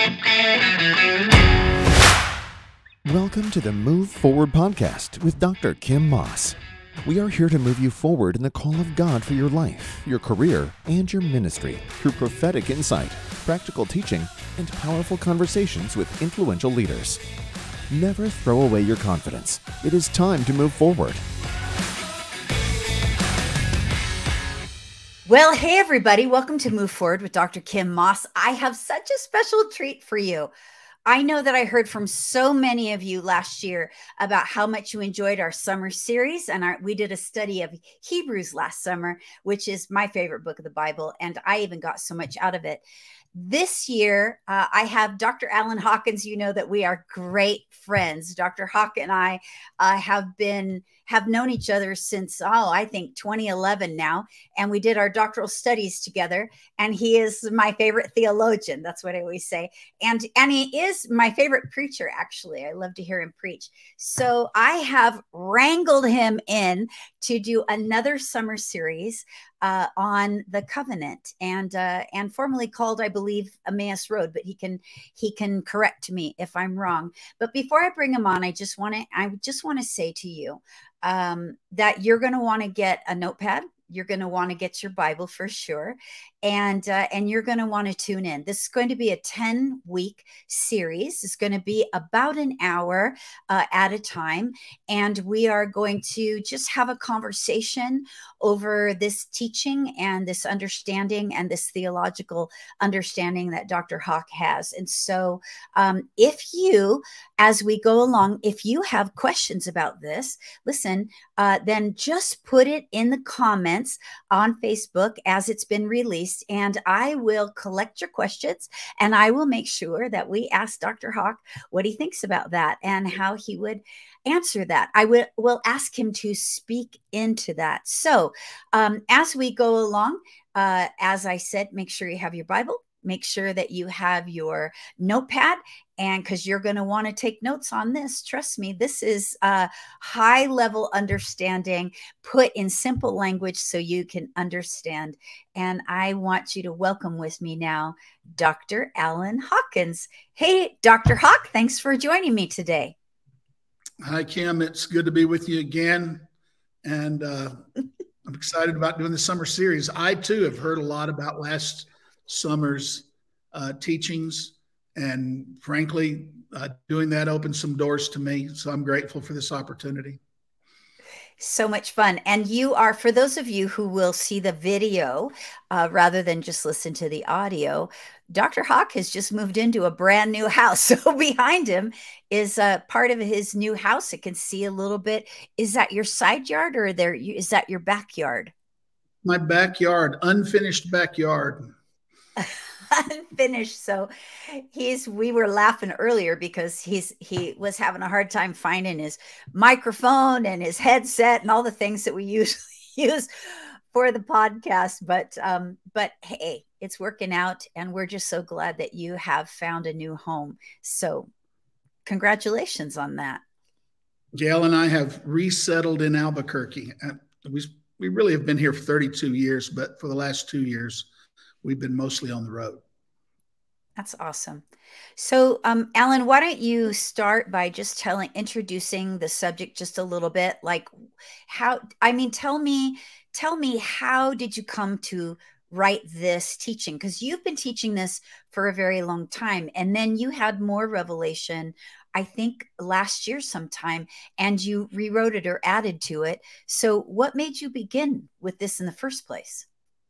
Welcome to the Move Forward podcast with Dr. Kim Moss. We are here to move you forward in the call of God for your life, your career, and your ministry through prophetic insight, practical teaching, and powerful conversations with influential leaders. Never throw away your confidence. It is time to move forward. Well, hey, everybody. Welcome to Move Forward with Dr. Kim Moss. I have such a special treat for you. I know that I heard from so many of you last year about how much you enjoyed our summer series. And we did a study of Hebrews last summer, which is my favorite book of the Bible. And I even got so much out of it. This year, I have Dr. Alan Hawkins. You know that we are great friends. Dr. Hawk and I have known each other since, I think 2011 now. And we did our doctoral studies together. And he is my favorite theologian. That's what I always say. And he is my favorite preacher, actually. I love to hear him preach. So I have wrangled him in to do another summer series on the covenant and formerly called, I believe, Emmaus Road, but he can correct me if I'm wrong. But before I bring him on, I just want to say to you that you're going to want to get a notepad. You're going to want to get your Bible for sure. And you're going to want to tune in. This is going to be a 10-week series. It's going to be about an hour at a time. And we are going to just have a conversation over this teaching and this understanding and this theological understanding that Dr. Hawk has. And so if you, as we go along, if you have questions about this, listen, then just put it in the comments on Facebook as it's been released. And I will collect your questions and I will make sure that we ask Dr. Hawk what he thinks about that and how he would answer that. I will ask him to speak into that. So as we go along, as I said, make sure you have your Bible. Make sure that you have your notepad, and because you're going to want to take notes on this. Trust me, this is a high level understanding put in simple language so you can understand. And I want you to welcome with me now, Dr. Alan Hawkins. Hey, Dr. Hawk, thanks for joining me today. Hi, Kim. It's good to be with you again. And I'm excited about doing the summer series. I, too, have heard a lot about last summer's teachings. And frankly, doing that opened some doors to me. So I'm grateful for this opportunity. So much fun. And you are, for those of you who will see the video rather than just listen to the audio, Dr. Hawk has just moved into a brand new house. So behind him is part of his new house. It can see a little bit. Is that your side yard or is that your backyard? My backyard, unfinished backyard. Unfinished. So we were laughing earlier because he was having a hard time finding his microphone and his headset and all the things that we usually use for the podcast. But hey, it's working out, and we're just so glad that you have found a new home. So congratulations on that. Gail and I have resettled in Albuquerque. We really have been here for 32 years, but for the last 2 years, we've been mostly on the road. That's awesome. So, Alan, why don't you start by just introducing the subject just a little bit? Like tell me, how did you come to write this teaching? Because you've been teaching this for a very long time. And then you had more revelation, I think last year sometime, and you rewrote it or added to it. So what made you begin with this in the first place?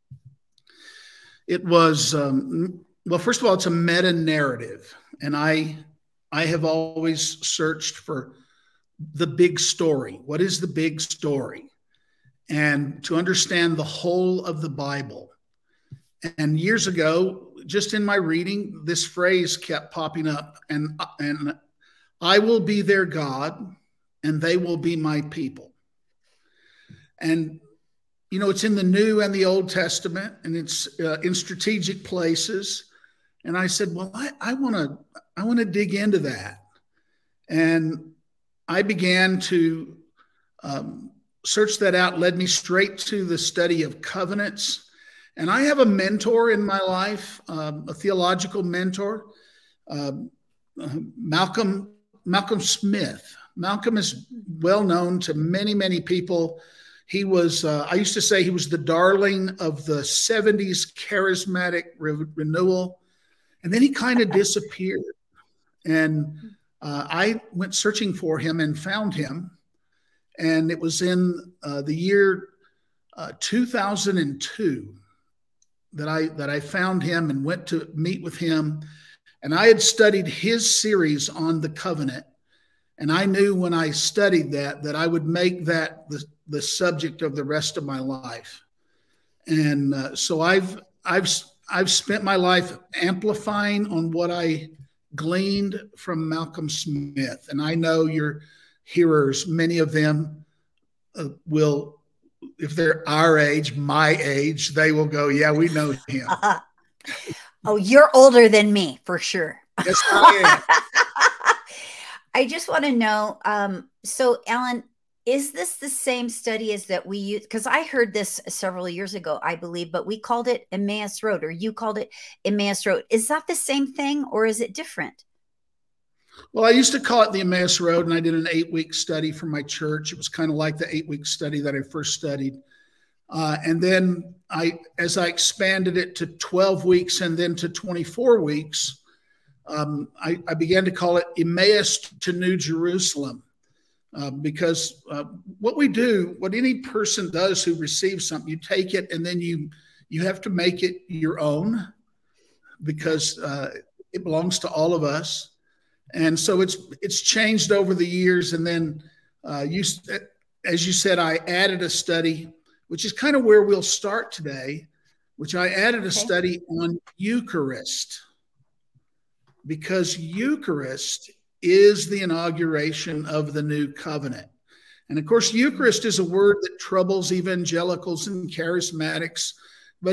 It was, well, first of all, it's a meta narrative. And I have always searched for the big story. What is the big story? And to understand the whole of the Bible. And years ago, just in my reading, this phrase kept popping up, and I will be their God and they will be my people. And you know, it's in the New and the Old Testament, and it's in strategic places. And I said, well, I want to dig into that. And I began to search that out, led me straight to the study of covenants. And I have a mentor in my life, a theological mentor. uh, Malcolm Smith. Malcolm is well known to many, many people. He was, I used to say he was the darling of the 70s charismatic renewal. And then he kind of disappeared. And I went searching for him and found him. And it was in the year 2002 that I found him and went to meet with him. And I had studied his series on the covenant. And I knew when I studied that I would make that the subject of the rest of my life. And so I've spent my life amplifying on what I gleaned from Malcolm Smith. And I know your hearers, many of them will, if they're our age, my age, they will go, yeah, we know him. Oh, you're older than me, for sure. Yes, I am. I just want to know, so Alan, is this the same study as that we use? Because I heard this several years ago, I believe, but we called it Emmaus Road, or you called it Emmaus Road. Is that the same thing, or is it different? Well, I used to call it the Emmaus Road, and I did an 8-week study for my church. It was kind of like the 8-week study that I first studied. And then as I expanded it to 12 weeks and then to 24 weeks, I began to call it Emmaus to New Jerusalem. Because what any person does who receives something, you take it and then you have to make it your own, because it belongs to all of us. And so it's changed over the years. And then as you said, I added a study, which is kind of where we'll start today, which I added a study on Eucharist, because Eucharist is the inauguration of the new covenant. And of course, Eucharist is a word that troubles evangelicals and charismatics, but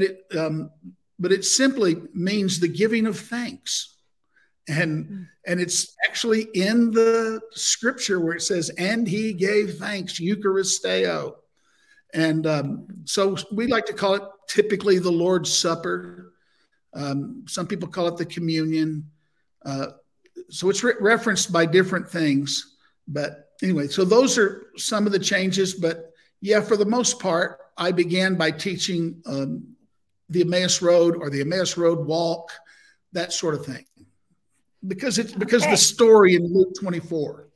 it simply means the giving of thanks. And it's actually in the scripture where it says, and he gave thanks, Eucharisteo. And so we like to call it typically the Lord's Supper. Some people call it the communion. So it's referenced by different things. But anyway, so those are some of the changes. But yeah, for the most part, I began by teaching the Emmaus Road or the Emmaus Road walk, that sort of thing. Because the story in Luke 24.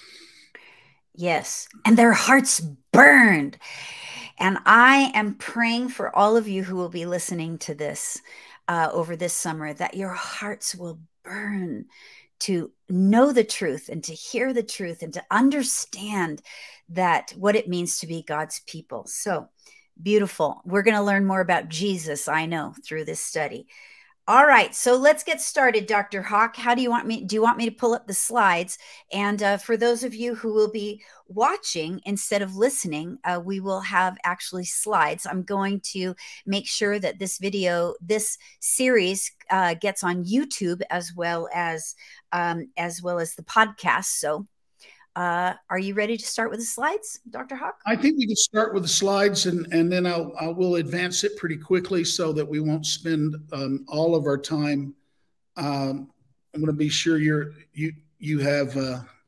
Yes. And their hearts burned. And I am praying for all of you who will be listening to this over this summer, that your hearts will burn to know the truth and to hear the truth and to understand that what it means to be God's people. So beautiful. We're going to learn more about Jesus, I know, through this study. All right, so let's get started, Dr. Hawk. How do you want me? Do you want me to pull up the slides? And for those of you who will be watching instead of listening, we will have actually slides. I'm going to make sure that this series gets on YouTube as well as the podcast. So, are you ready to start with the slides, Dr. Hawk? I think we can start with the slides, and then I will advance it pretty quickly so that we won't spend all of our time. I'm going to be sure you have.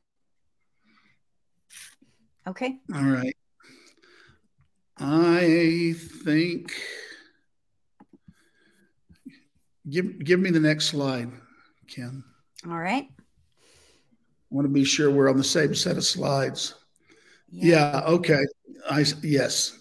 Okay. All right. I think. Give me the next slide, Kim. All right. I want to be sure we're on the same set of slides. Yeah. Okay. Yes.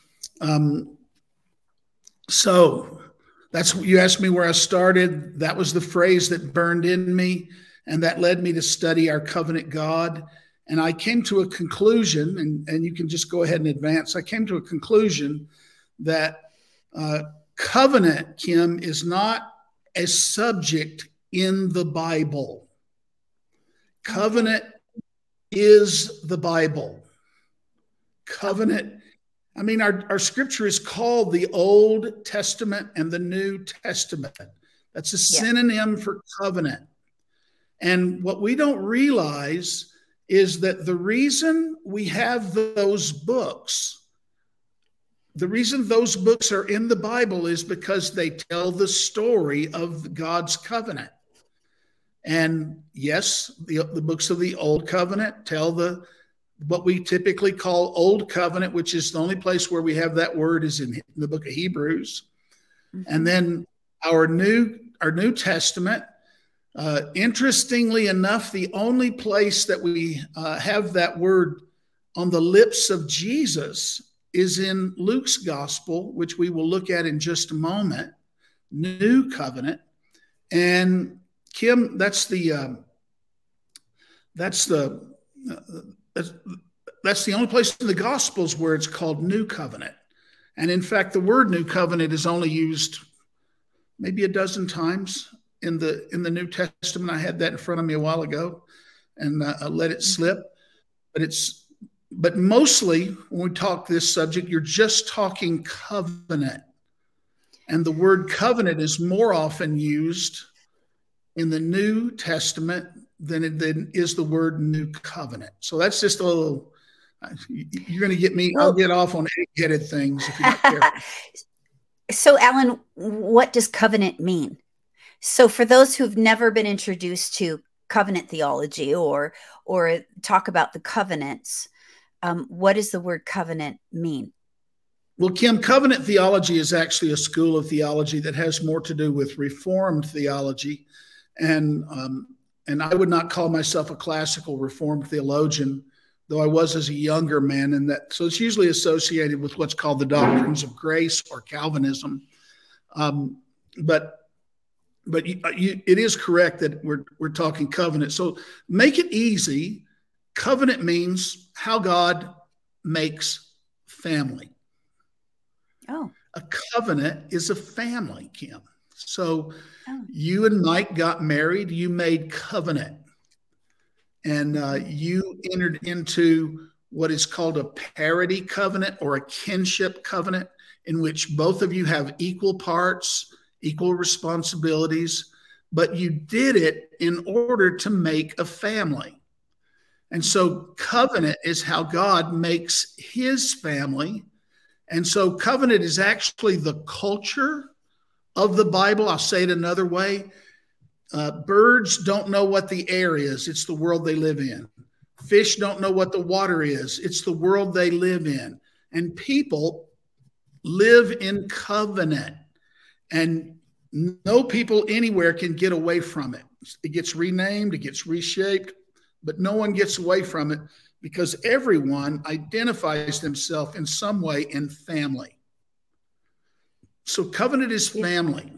So that's, you asked me where I started. That was the phrase that burned in me, and that led me to study our covenant God. And I came to a conclusion, and you can just go ahead and advance. I came to a conclusion that covenant, Kim, is not a subject in the Bible. Covenant is the Bible. Covenant, I mean, our scripture is called the Old Testament and the New Testament. That's a synonym for covenant. And what we don't realize is that the reason we have those books, the reason those books are in the Bible is because they tell the story of God's covenant. And yes, the books of the Old Covenant tell what we typically call Old Covenant, which is the only place where we have that word is in the book of Hebrews. Mm-hmm. And then our New Testament, interestingly enough, the only place that we have that word on the lips of Jesus is in Luke's gospel, which we will look at in just a moment. New Covenant. And Kim, that's the only place in the Gospels where it's called New Covenant. And in fact, the word New Covenant is only used maybe a dozen times in the New Testament. I had that in front of me a while ago, and I let it slip. But mostly when we talk this subject, you're just talking covenant. And the word covenant is more often used in the New Testament than is the word new covenant. So that's just a little, you're going to get me, I'll get off on egg-headed things if you're not careful. So Alan, what does covenant mean? So for those who've never been introduced to covenant theology or talk about the covenants, what does the word covenant mean? Well, Kim, covenant theology is actually a school of theology that has more to do with Reformed theology. And I would not call myself a classical Reformed theologian, though I was as a younger man. And so it's usually associated with what's called the doctrines of grace or Calvinism. But it is correct that we're talking covenant. So make it easy. Covenant means how God makes family. Oh. A covenant is a family, Kim. So you and Mike got married, you made covenant, and you entered into what is called a parity covenant or a kinship covenant, in which both of you have equal parts, equal responsibilities, but you did it in order to make a family. And so covenant is how God makes his family. And so covenant is actually the culture of the Bible. I'll say it another way. Birds don't know what the air is. It's the world they live in. Fish don't know what the water is. It's the world they live in. And people live in covenant. And no people anywhere can get away from it. It gets renamed, it gets reshaped, but no one gets away from it, because everyone identifies themselves in some way in family. So covenant is family.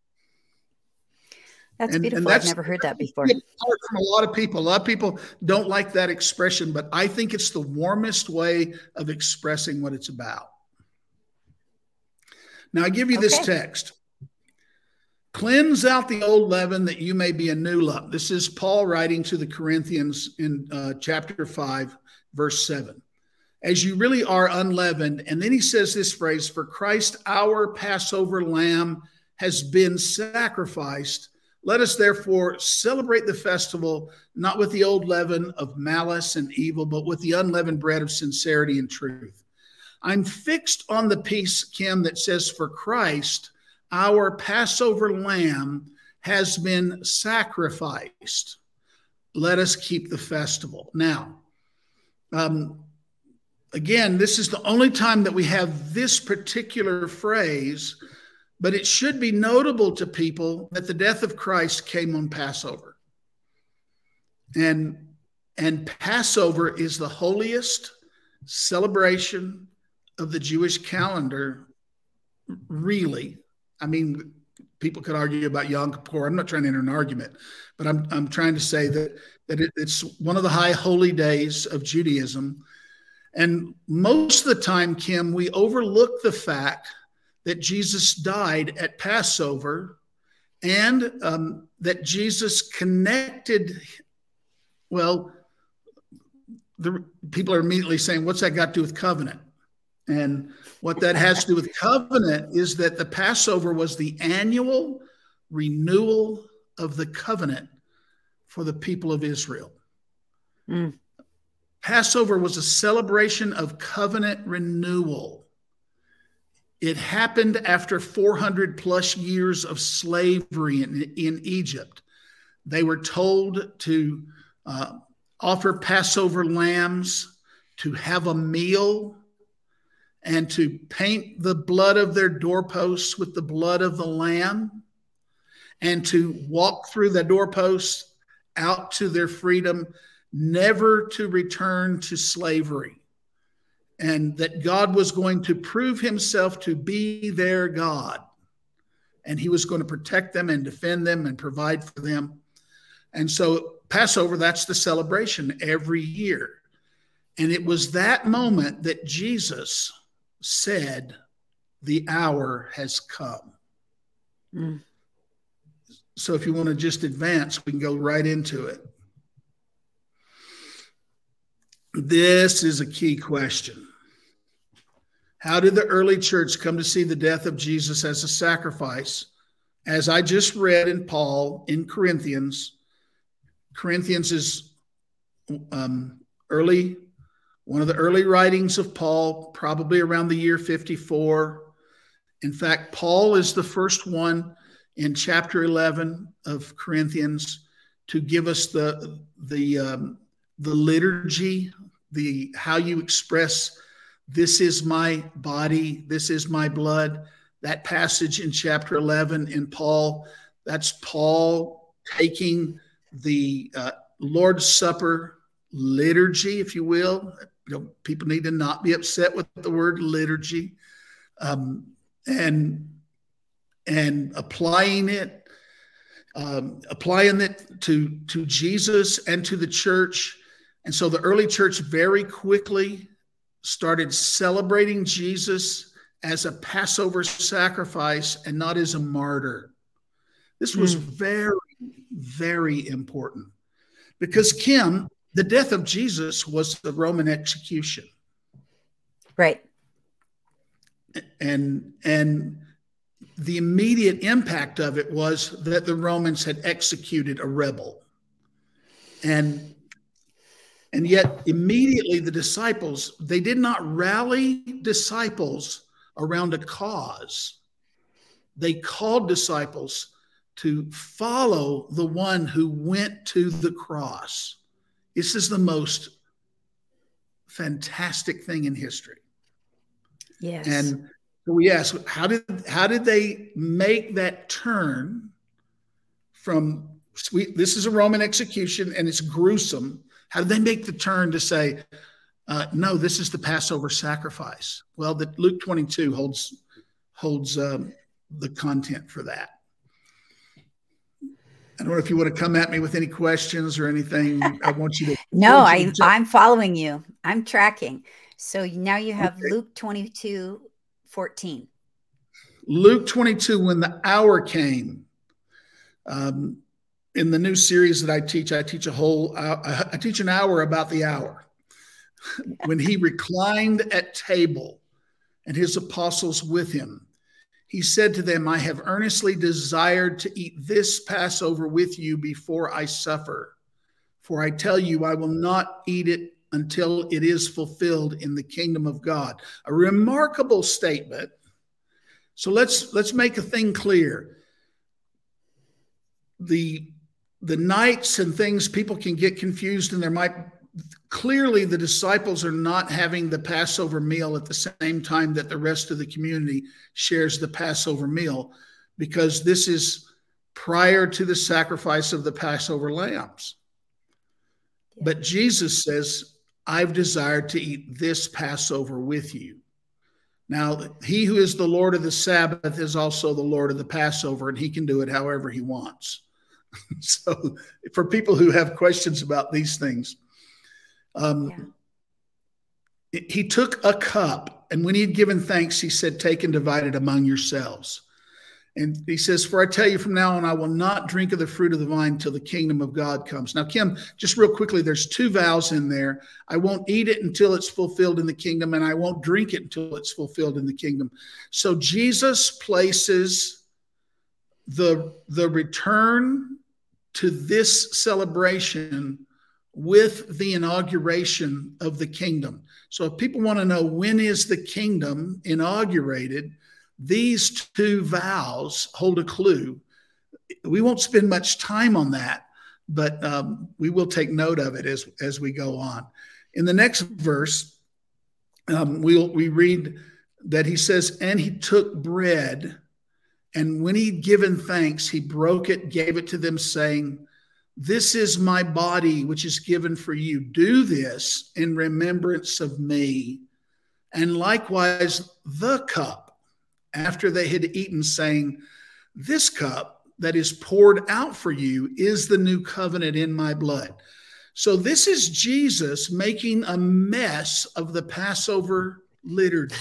That's beautiful. I've never heard that before. From a lot of people. A lot of people don't like that expression, but I think it's the warmest way of expressing what it's about. Now I give you this text. Cleanse out the old leaven that you may be a new lump. This is Paul writing to the Corinthians in chapter 5, verse 7. As you really are unleavened. And then he says this phrase, for Christ, our Passover lamb, has been sacrificed. Let us therefore celebrate the festival, not with the old leaven of malice and evil, but with the unleavened bread of sincerity and truth. I'm fixed on the piece, Kim, that says, for Christ, our Passover lamb, has been sacrificed. Let us keep the festival. Now, again, this is the only time that we have this particular phrase, but it should be notable to people that the death of Christ came on Passover. And Passover is the holiest celebration of the Jewish calendar, really. I mean, people could argue about Yom Kippur. I'm not trying to enter an argument, but I'm trying to say that it's one of the high holy days of Judaism. And most of the time, Kim, we overlook the fact that Jesus died at Passover and that Jesus connected. Well, the people are immediately saying, what's that got to do with covenant? And what that has to do with covenant is that the Passover was the annual renewal of the covenant for the people of Israel. Mm. Passover was a celebration of covenant renewal. It happened after 400 plus years of slavery in Egypt. They were told to offer Passover lambs, to have a meal, and to paint the blood of their doorposts with the blood of the lamb, and to walk through the doorposts out to their freedom, never to return to slavery. And that God was going to prove himself to be their God. And he was going to protect them and defend them and provide for them. And so Passover, that's the celebration every year. And it was that moment that Jesus said, the hour has come. Mm. So if you want to just advance, we can go right into it. This is a key question. How did the early church come to see the death of Jesus as a sacrifice? As I just read in Paul in Corinthians, Corinthians is one of the early writings of Paul, probably around the year 54. In fact, Paul is the first one in chapter 11 of Corinthians to give us the liturgy, how you express, this is my body, this is my blood. That passage in chapter 11 in Paul, that's Paul taking the Lord's Supper liturgy, if you will. People need to not be upset with the word liturgy, and applying it to Jesus and to the church. And so the early church very quickly started celebrating Jesus as a Passover sacrifice and not as a martyr. This was very, very important because, Kim, the death of Jesus was the Roman execution. Right. And the immediate impact of it was that the Romans had executed a rebel. And yet immediately the disciples, they did not rally disciples around a cause. They called disciples to follow the one who went to the cross. This is the most fantastic thing in history. Yes. And we ask, how did they make that turn from this is a Roman execution and it's gruesome? How did they make the turn to say, no, this is the Passover sacrifice? Well, that Luke 22 holds the content for that. I don't know if you want to come at me with any questions or anything. I want you to. No, I'm following you. I'm tracking. So now you have Luke 22:14. Luke 22, when the hour came. In the new series that I teach an hour about the hour. When he reclined at table and his apostles with him, he said to them, I have earnestly desired to eat this Passover with you before I suffer. For I tell you, I will not eat it until it is fulfilled in the kingdom of God. A remarkable statement. So let's make a thing clear. The nights and things, people can get confused, and clearly the disciples are not having the Passover meal at the same time that the rest of the community shares the Passover meal, because this is prior to the sacrifice of the Passover lambs. Yeah. But Jesus says, I've desired to eat this Passover with you. Now, he who is the Lord of the Sabbath is also the Lord of the Passover, and he can do it however he wants. So for people who have questions about these things, he took a cup, and when he had given thanks, he said, take and divide it among yourselves. And he says, for I tell you from now on, I will not drink of the fruit of the vine till the kingdom of God comes. Now, Kim, just real quickly, there's two vows in there. I won't eat it until it's fulfilled in the kingdom, and I won't drink it until it's fulfilled in the kingdom. So Jesus places the return to this celebration with the inauguration of the kingdom. So if people want to know when is the kingdom inaugurated, these two vows hold a clue. We won't spend much time on that, but we will take note of it as we go on. In the next verse, we read that he says, and he took bread, and when he'd given thanks, he broke it, gave it to them, saying, this is my body, which is given for you. Do this in remembrance of me. And likewise, the cup, after they had eaten, saying, this cup that is poured out for you is the new covenant in my blood. So this is Jesus making a mess of the Passover liturgy.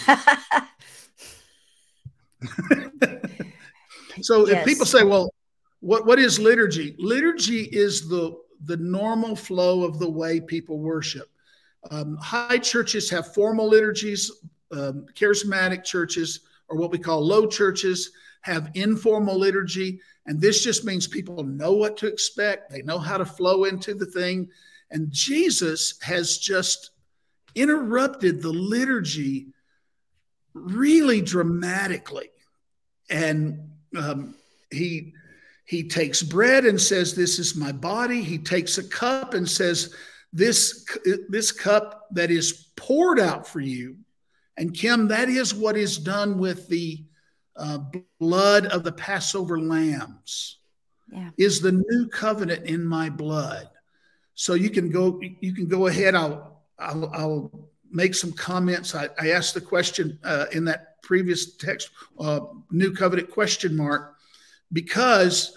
So if people say, well, what is liturgy? Liturgy is the normal flow of the way people worship. High churches have formal liturgies. Charismatic churches, or what we call low churches, have informal liturgy. And this just means people know what to expect. They know how to flow into the thing. And Jesus has just interrupted the liturgy really dramatically. And he takes bread and says, this is my body. He takes a cup and says, this cup that is poured out for you. And Kim, that is what is done with the blood of the Passover lambs. Yeah. Is the new covenant in my blood. So you can go ahead. I'll make some comments. I asked the question in that previous text, new covenant question mark, because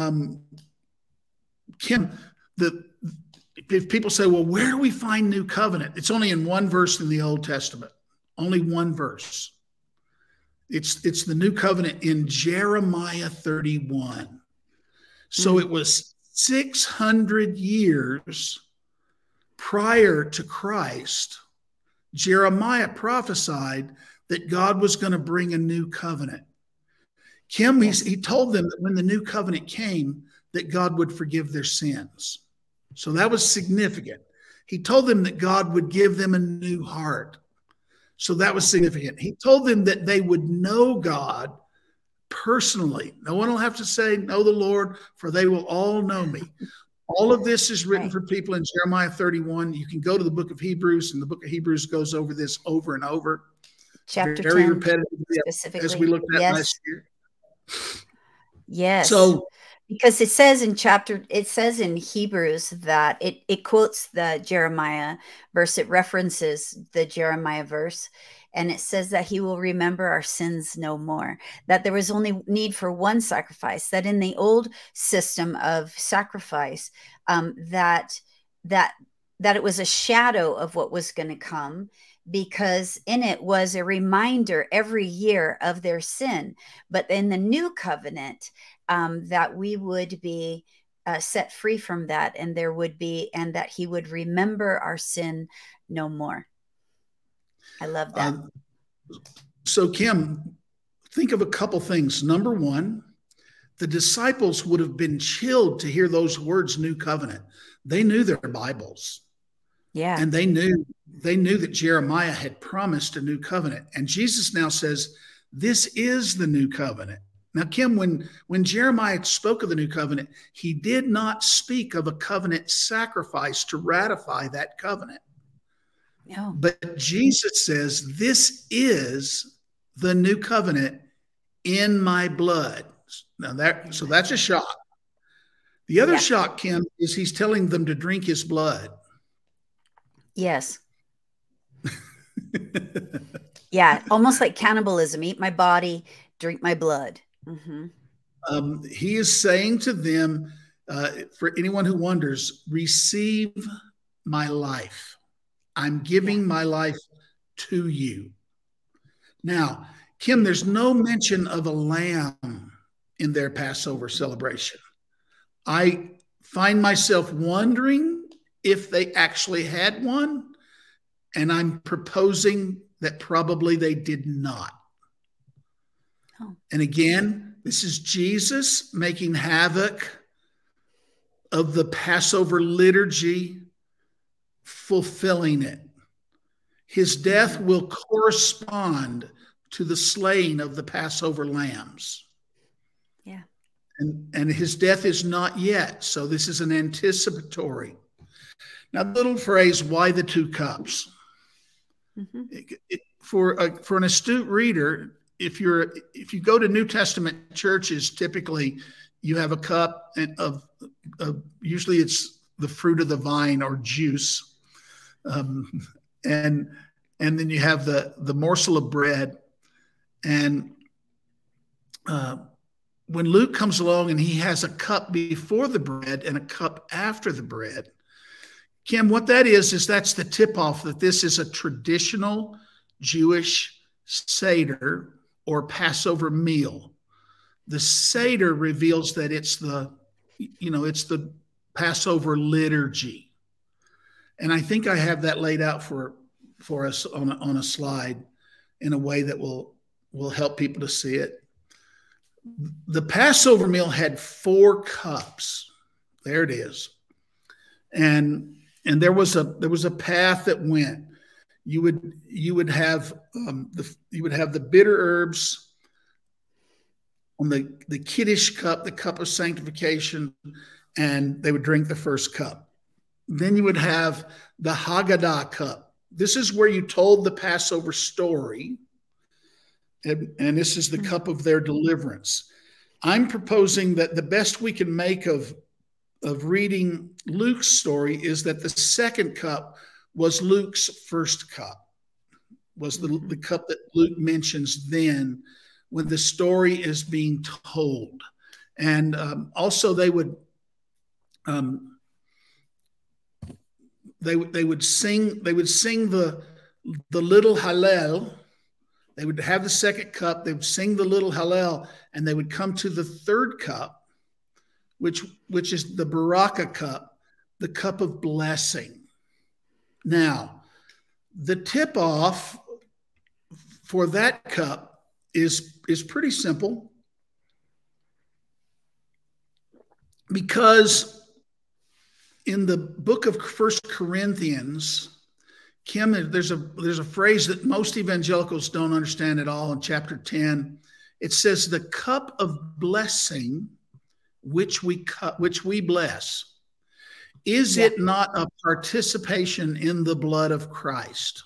Kim, if people say, well, where do we find new covenant? It's only in one verse in the Old Testament, only one verse. It's the new covenant in Jeremiah 31. So it was 600 years prior to Christ. Jeremiah prophesied that God was going to bring a new covenant. Kim, he told them that when the new covenant came, that God would forgive their sins. So that was significant. He told them that God would give them a new heart. So that was significant. He told them that they would know God personally. No one will have to say, know the Lord, for they will all know me. All of this is written for people in Jeremiah 31. You can go to the book of Hebrews, and the book of Hebrews goes over this over and over. Chapter very 10, repetitive, specifically. as we looked at last year. Yes. So, because it says in Hebrews that it quotes the Jeremiah verse. It references the Jeremiah verse. And it says that he will remember our sins no more, that there was only need for one sacrifice, that in the old system of sacrifice, that it was a shadow of what was going to come, because in it was a reminder every year of their sin. But in the new covenant, that we would be set free from that, and that he would remember our sin no more. I love that. So Kim, think of a couple things. Number one, the disciples would have been chilled to hear those words, new covenant. They knew their Bibles. Yeah. And they knew that Jeremiah had promised a new covenant. And Jesus now says, this is the new covenant. Now, Kim, when Jeremiah spoke of the new covenant, he did not speak of a covenant sacrifice to ratify that covenant. No. But Jesus says, this is the new covenant in my blood. Now so that's a shock. The other shock, Kim, is he's telling them to drink his blood. Yes. Yeah, almost like cannibalism. Eat my body, drink my blood. Mm-hmm. He is saying to them, for anyone who wonders, receive my life. I'm giving my life to you. Now, Kim, there's no mention of a lamb in their Passover celebration. I find myself wondering if they actually had one, and I'm proposing that probably they did not. Oh. And again, this is Jesus making havoc of the Passover liturgy, fulfilling it. His death will correspond to the slaying of the Passover lambs. Yeah. and his death is not yet. So this is an anticipatory. Now, the little phrase, why the two cups? Mm-hmm. For an astute reader, if you go to New Testament churches, typically you have a cup of usually it's the fruit of the vine or juice, and then you have the morsel of bread. And when Luke comes along and he has a cup before the bread and a cup after the bread, Kim, what that is that's the tip-off that this is a traditional Jewish Seder or Passover meal. The Seder reveals that it's the Passover liturgy. And I think I have that laid out for us on a slide in a way that will help people to see it. The Passover meal had 4 cups. There it is. And there was a path that went. You would have the bitter herbs on the Kiddush cup, the cup of sanctification, and they would drink the first cup. Then you would have the Haggadah cup. This is where you told the Passover story, and this is the cup of their deliverance. I'm proposing that the best we can make of reading Luke's story is that the second cup was Luke's first cup, was the cup that Luke mentions then when the story is being told. And also they would sing the little Hallel. They would have the second cup, they would sing the little Hallel, and they would come to the third cup, which is the Baraka cup, the cup of blessing. Now, the tip-off for that cup is pretty simple, because in the book of 1 Corinthians, Kim, there's a phrase that most evangelicals don't understand at all in chapter 10. It says the cup of blessing which we bless. Is it not a participation in the blood of Christ?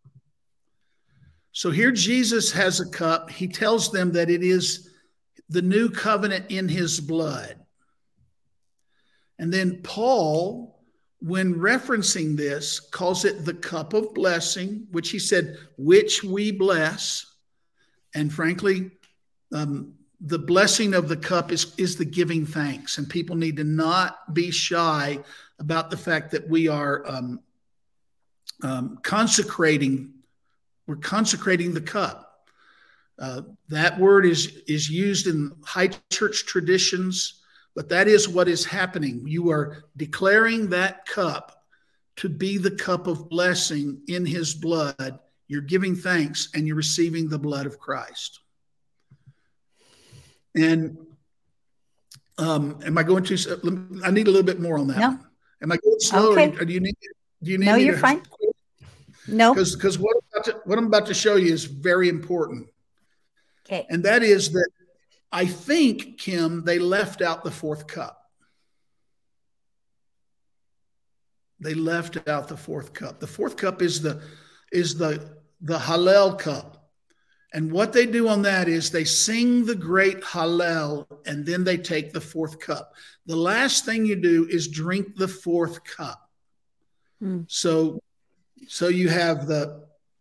So here Jesus has a cup. He tells them that it is the new covenant in his blood. And then Paul, when referencing this, calls it the cup of blessing, which he said, which we bless. And frankly, the blessing of the cup is the giving thanks. And people need to not be shy about the fact that we are consecrating. We're consecrating the cup. That word is used in high church traditions, but that is what is happening. You are declaring that cup to be the cup of blessing in his blood. You're giving thanks and you're receiving the blood of Christ. And am I going to? I need a little bit more on that. No. Am I going slow? Okay. Or do you need? No, you're fine. No, because what I'm about to show you is very important. Okay. And that is that I think, Kim, they left out the fourth cup. They left out the fourth cup. The fourth cup is the Hallel cup. And what they do on that is they sing the great Hallel, and then they take the fourth cup. The last thing you do is drink the fourth cup. So you have the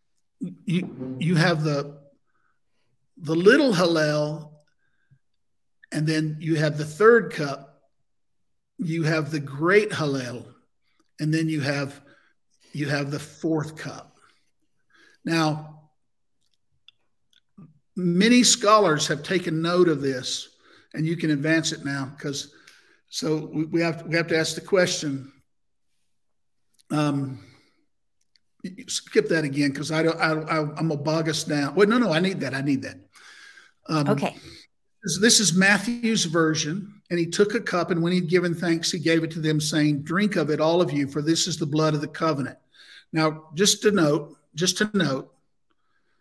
little Hallel, and then you have the third cup. You have the great Hallel, and then you have the fourth cup. Now, many scholars have taken note of this, and you can advance it now so we have to ask the question. Skip that again, because I'm gonna bog us down. Well, no, I need that. Okay. This is Matthew's version, and he took a cup, and when he'd given thanks, he gave it to them, saying, "Drink of it, all of you, for this is the blood of the covenant." Now, just to note,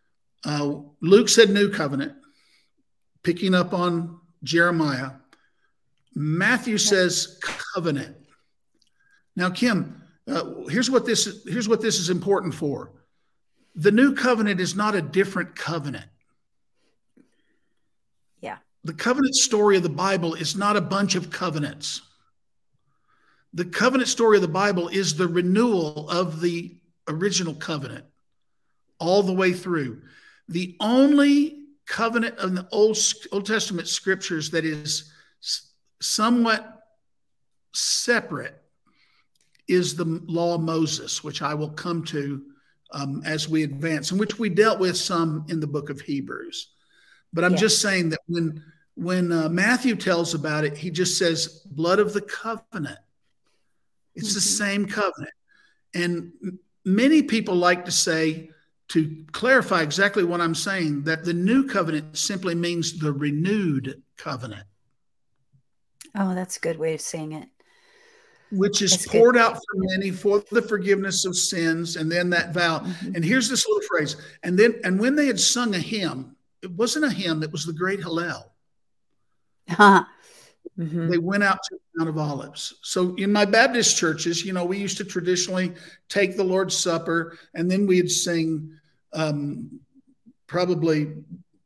Luke said new covenant, picking up on Jeremiah. Matthew says covenant. Now, Kim, here's what this is important for. The new covenant is not a different covenant. Yeah. The covenant story of the Bible is not a bunch of covenants. The covenant story of the Bible is the renewal of the original covenant all the way through. The only covenant in the Old Testament scriptures that is somewhat separate is the law of Moses, which I will come to as we advance, and which we dealt with some in the book of Hebrews. But I'm just saying that when Matthew tells about it, he just says blood of the covenant. It's the same covenant. And many people like to say, to clarify exactly what I'm saying, that the new covenant simply means the renewed covenant. Oh, that's a good way of saying it. Which is poured out for many for the forgiveness of sins, and then that vow. And here's this little phrase. And when they had sung a hymn, it wasn't a hymn, it was the great Hallel. They went out to the Mount of Olives. So in my Baptist churches, we used to traditionally take the Lord's Supper, and then we'd sing probably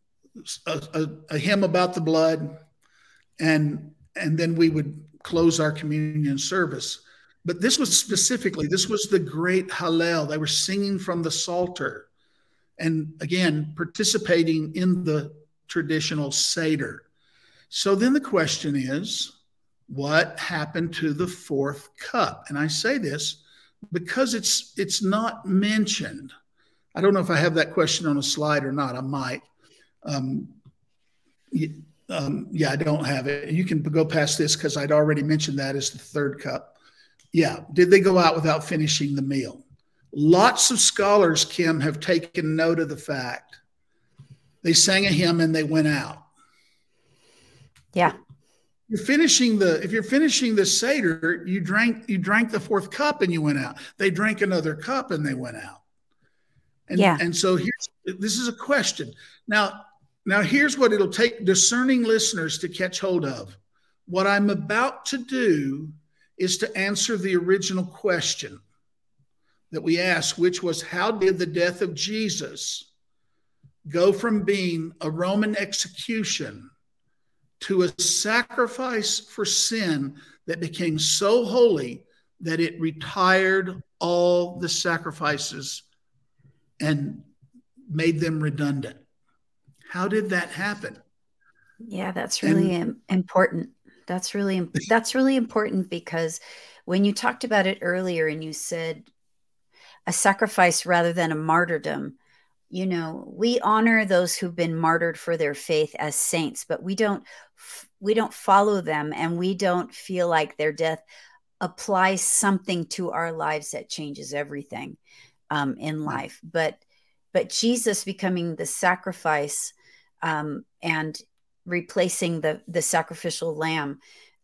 a hymn about the blood, and then we would close our communion service. But this was the great Hallel. They were singing from the Psalter, and again, participating in the traditional Seder. So then the question is, what happened to the fourth cup? And I say this because it's not mentioned. I don't know if I have that question on a slide or not. I might. I don't have it. You can go past this because I'd already mentioned that as the third cup. Yeah. Did they go out without finishing the meal? Lots of scholars, Kim, have taken note of the fact they sang a hymn and they went out. Yeah. If you're finishing the Seder, you drank the fourth cup and you went out. They drank another cup and they went out. And so this is a question. Now here's what it'll take discerning listeners to catch hold of. What I'm about to do is to answer the original question that we asked, which was, how did the death of Jesus go from being a Roman execution to a sacrifice for sin that became so holy that it retired all the sacrifices and made them redundant? How did that happen? Yeah, that's really important. That's really important, because when you talked about it earlier and you said a sacrifice rather than a martyrdom, we honor those who've been martyred for their faith as saints, but we don't follow them, and we don't feel like their death applies something to our lives that changes everything in life. But Jesus becoming the sacrifice and replacing the sacrificial lamb,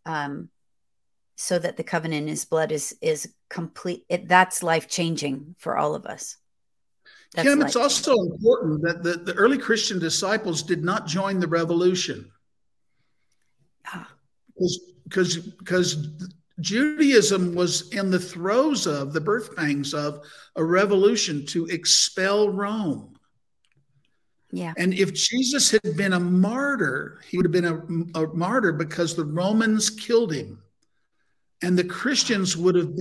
so that the covenant in his blood is complete. That's life-changing for all of us. Kim, it's also important that the early Christian disciples did not join the revolution. Because Judaism was in the throes of the birth pangs of a revolution to expel Rome. Yeah. And if Jesus had been a martyr, he would have been a martyr because the Romans killed him. And the Christians would have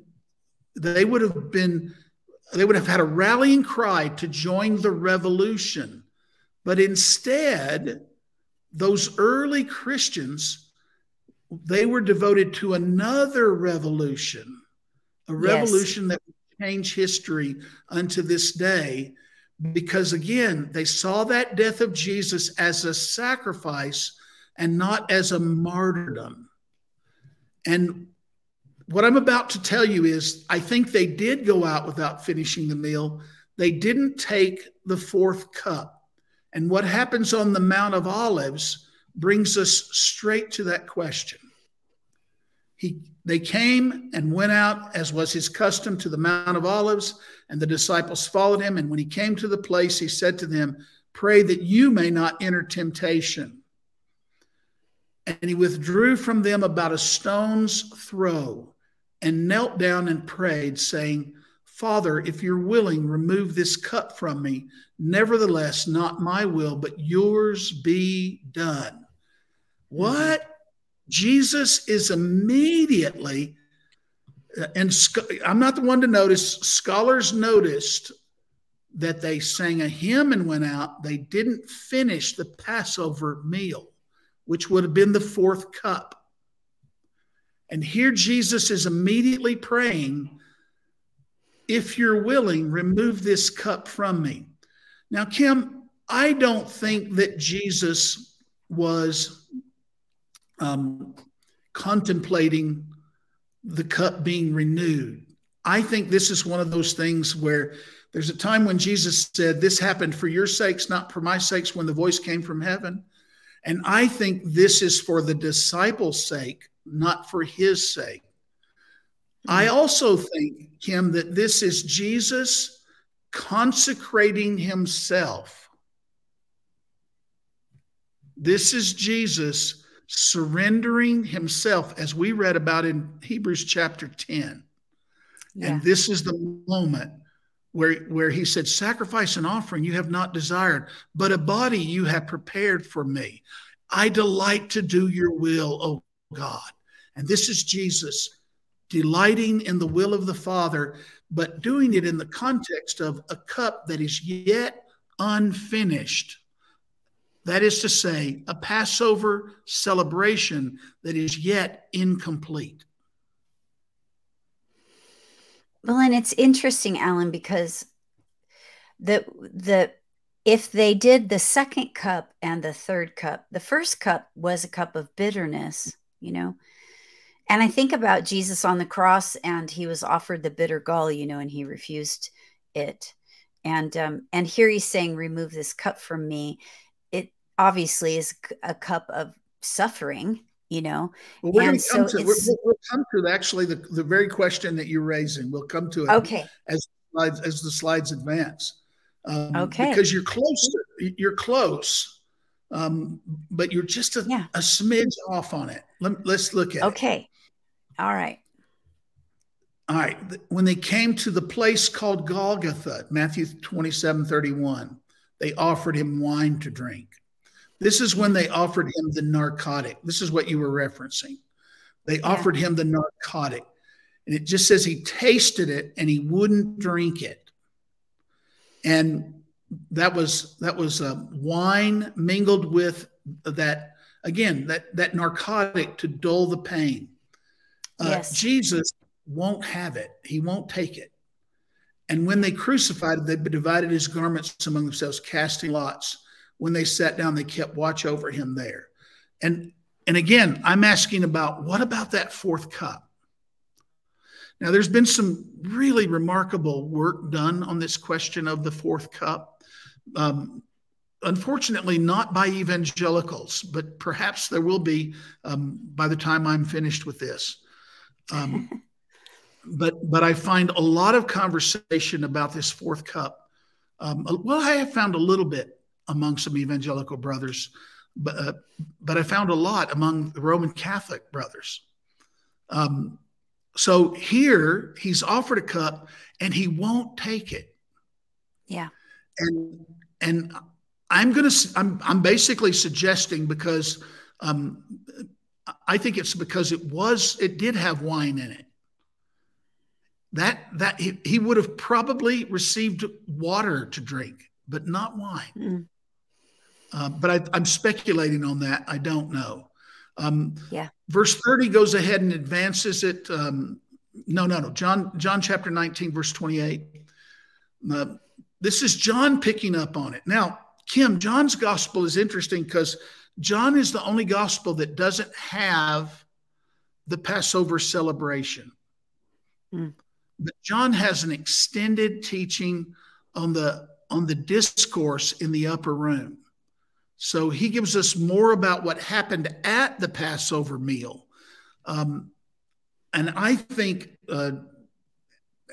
had a rallying cry to join the revolution. But instead, those early Christians, they were devoted to another revolution, a revolution that would change history unto this day. Because again, they saw that death of Jesus as a sacrifice and not as a martyrdom. And what I'm about to tell you is, I think they did go out without finishing the meal. They didn't take the fourth cup. And what happens on the Mount of Olives brings us straight to that question. They came and went out, as was his custom, to the Mount of Olives, and the disciples followed him. And when he came to the place, he said to them, "Pray that you may not enter temptation." And he withdrew from them about a stone's throw and knelt down and prayed, saying, Father, if you're willing, remove this cup from me. Nevertheless, not my will, but yours be done. What? Jesus is immediately, and I'm not the one to notice, scholars noticed that they sang a hymn and went out. They didn't finish the Passover meal, which would have been the fourth cup. And here Jesus is immediately praying, if you're willing, remove this cup from me. Now, Kim, I don't think that Jesus was contemplating the cup being renewed. I think this is one of those things where there's a time when Jesus said, this happened for your sakes, not for my sakes, when the voice came from heaven. And I think this is for the disciples' sake, not for his sake. I also think, Kim, that this is Jesus consecrating himself. This is Jesus surrendering himself, as we read about in Hebrews chapter 10. Yeah. And this is the moment where he said, sacrifice and offering you have not desired, but a body you have prepared for me. I delight to do your will, O God. And this is Jesus delighting in the will of the Father, but doing it in the context of a cup that is yet unfinished. That is to say, a Passover celebration that is yet incomplete. Well, and it's interesting, Alan, because if they did the second cup and the third cup, the first cup was a cup of bitterness, and I think about Jesus on the cross, and he was offered the bitter gall, and he refused it. And here he's saying, remove this cup from me. It obviously is a cup of suffering, Well, we'll come to actually the very question that you're raising. We'll come to it. Okay. As the slides advance. Okay. Because you're close, but you're just a smidge off on it. Let's look at it. Okay. All right. When they came to the place called Golgotha, Matthew 27:31, they offered him wine to drink. This is when they offered him the narcotic. This is what you were referencing. They offered him the narcotic. And it just says he tasted it and he wouldn't drink it. And that was wine mingled with that, again, that narcotic to dull the pain. Jesus won't have it. He won't take it. And when they crucified him, they divided his garments among themselves, casting lots. When they sat down, they kept watch over him there. And again, I'm asking about, what about that fourth cup? Now, there's been some really remarkable work done on this question of the fourth cup. Unfortunately, not by evangelicals, but perhaps there will be by the time I'm finished with this. But I find a lot of conversation about this fourth cup. I have found a little bit among some evangelical brothers, but I found a lot among the Roman Catholic brothers. So here he's offered a cup and he won't take it. Yeah. And I'm basically suggesting, because I think it's because it did have wine in it. That he would have probably received water to drink, but not wine. But I'm speculating on that. I don't know. Verse 30 goes ahead and advances it. John chapter 19, verse 28. This is John picking up on it. Now, Kim, John's gospel is interesting because John is the only gospel that doesn't have the Passover celebration. But John has an extended teaching on the discourse in the upper room. So he gives us more about what happened at the Passover meal. And I think,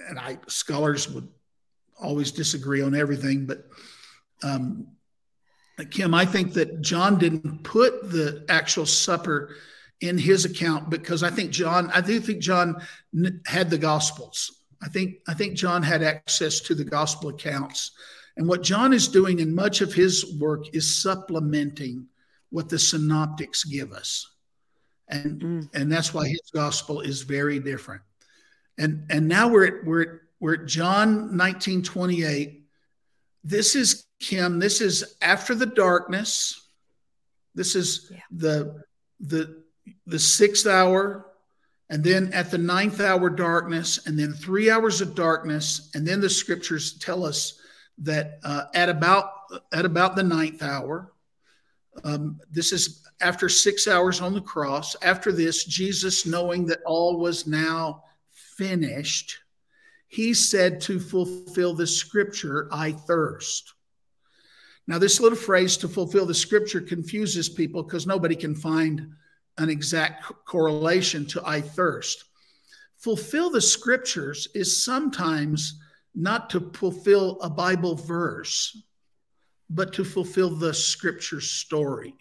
scholars would always disagree on everything, but Kim, I think that John didn't put the actual supper in his account because I do think John had the Gospels. I think John had access to the Gospel accounts. And what John is doing in much of his work is supplementing what the synoptics give us. And that's why his gospel is very different. And now we're at John 19:28. This is, Kim, this is after the darkness. This is the 6th hour, and then at the 9th hour darkness, and then 3 hours of darkness. And then the scriptures tell us that at about the 9th hour, this is after 6 hours on the cross. After this, Jesus, knowing that all was now finished, he said to fulfill the scripture, I thirst. Now, this little phrase, to fulfill the scripture, confuses people because nobody can find an exact correlation to I thirst. Fulfill the scriptures is sometimes not to fulfill a Bible verse, but to fulfill the scripture story.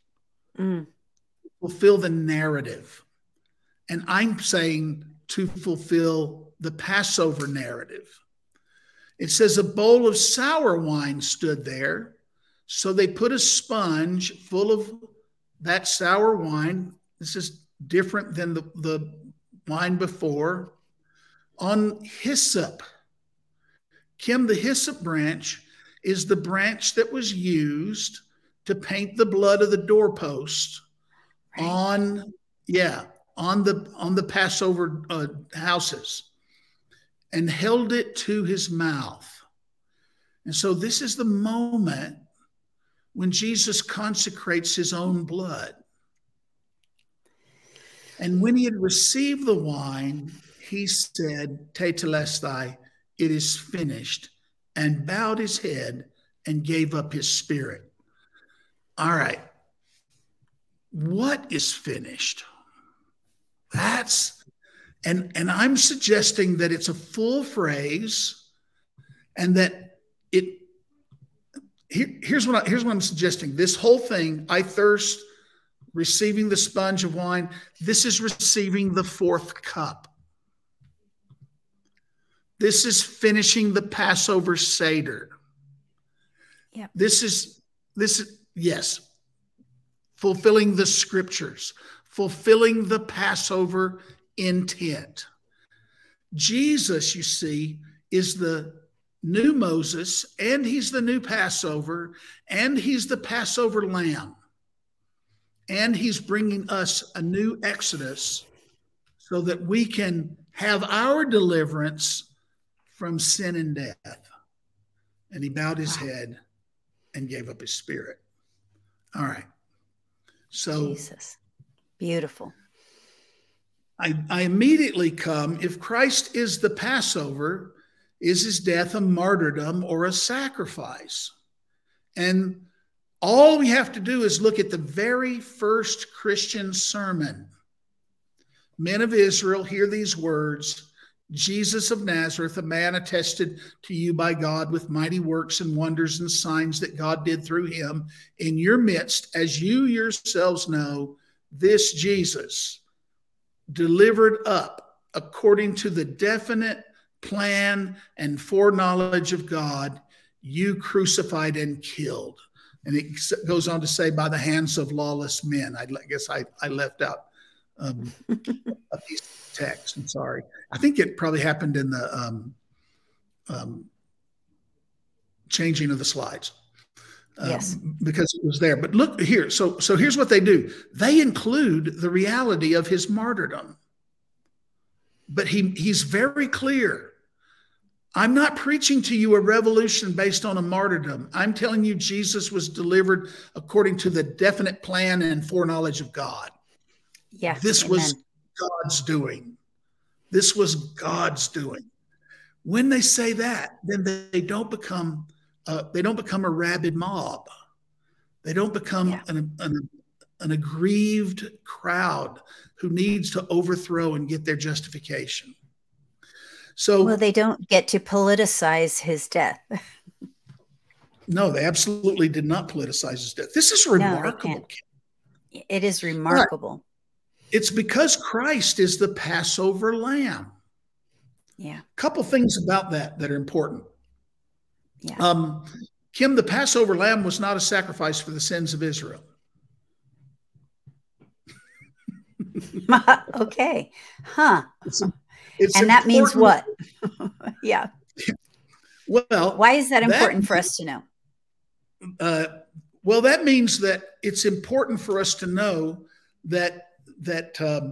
Fulfill the narrative. And I'm saying to fulfill the Passover narrative. It says a bowl of sour wine stood there. So they put a sponge full of that sour wine. This is different than the wine before. On hyssop. Kim, the hyssop branch is the branch that was used to paint the blood of the doorpost on the Passover houses, and held it to his mouth. And so this is the moment when Jesus consecrates his own blood. And when he had received the wine, he said, Tetelestai, it is finished, and bowed his head and gave up his spirit. All right. What is finished? And I'm suggesting that it's a full phrase, and that here's what I'm suggesting. This whole thing, I thirst, receiving the sponge of wine, this is receiving the 4th cup. This is finishing the Passover Seder. Yeah. This is yes, fulfilling the scriptures, fulfilling the Passover intent. Jesus, you see, is the new Moses, and he's the new Passover, and he's the Passover lamb. And he's bringing us a new Exodus so that we can have our deliverance from sin and death. And he bowed his head and gave up his spirit. All right. So Jesus. Beautiful. I immediately come, if Christ is the Passover, is his death a martyrdom or a sacrifice? And all we have to do is look at the very first Christian sermon. Men of Israel, hear these words. Jesus of Nazareth, a man attested to you by God with mighty works and wonders and signs that God did through him in your midst, as you yourselves know, this Jesus delivered up according to the definite plan and foreknowledge of God, you crucified and killed. And it goes on to say, by the hands of lawless men. I guess I left out a piece of text. I'm sorry. I think it probably happened in the changing of the slides. Yes. Because it was there. But look here. So here's what they do. They include the reality of his martyrdom. But he's very clear. I'm not preaching to you a revolution based on a martyrdom. I'm telling you Jesus was delivered according to the definite plan and foreknowledge of God. Yes. This Amen. was God's doing. This was God's doing. When they say that, then they don't become a rabid mob. They don't become an aggrieved crowd who needs to overthrow and get their justification. So, well, they don't get to politicize his death. No, they absolutely did not politicize his death. This is remarkable. No, it is remarkable. But it's because Christ is the Passover lamb. Yeah. A couple things about that are important. Yeah. Kim, the Passover lamb was not a sacrifice for the sins of Israel. Okay. Huh. And that means what? Yeah. Well, why is that important for us to know? Well, that means that it's important for us to know that that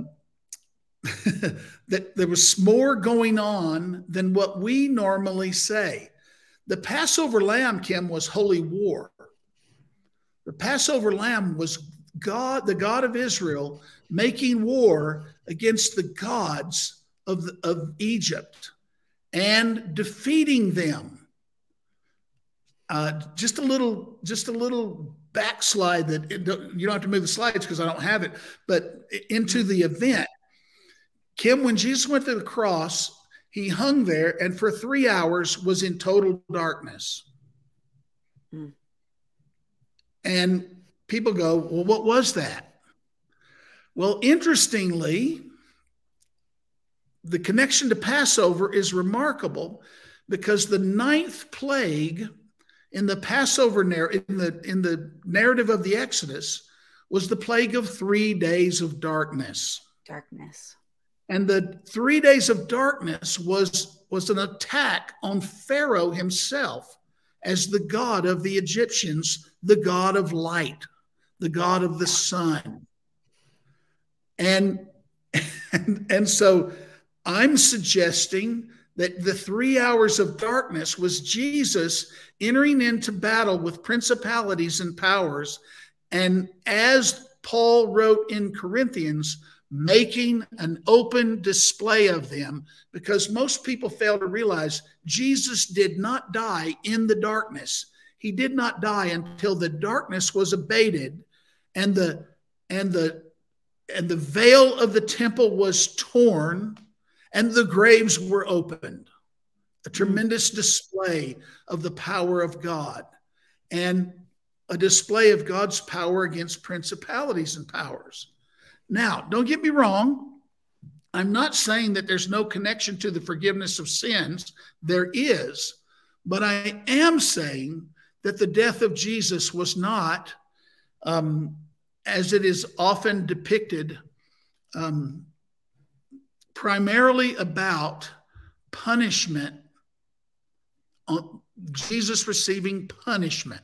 there was more going on than what we normally say. The Passover lamb, Kim, was holy war. The Passover lamb was God, the God of Israel, making war against the gods of Egypt and defeating them. Just a little backslide that you don't have to move the slides because I don't have it, but into the event. Kim, when Jesus went to the cross, he hung there and for 3 hours was in total darkness. Mm. And people go, well, what was that? Well, interestingly, the connection to Passover is remarkable because the 9th plague in the Passover in the narrative of the Exodus was the plague of 3 days of darkness. And the 3 days of darkness was an attack on Pharaoh himself as the god of the Egyptians, the god of light, the god of the sun. And so I'm suggesting that the 3 hours of darkness was Jesus entering into battle with principalities and powers. And as Paul wrote in Corinthians, making an open display of them, because most people fail to realize Jesus did not die in the darkness. He did not die until the darkness was abated and the veil of the temple was torn and the graves were opened. A tremendous display of the power of God and a display of God's power against principalities and powers. Now, don't get me wrong. I'm not saying that there's no connection to the forgiveness of sins. There is. But I am saying that the death of Jesus was not, as it is often depicted, primarily about punishment, Jesus receiving punishment.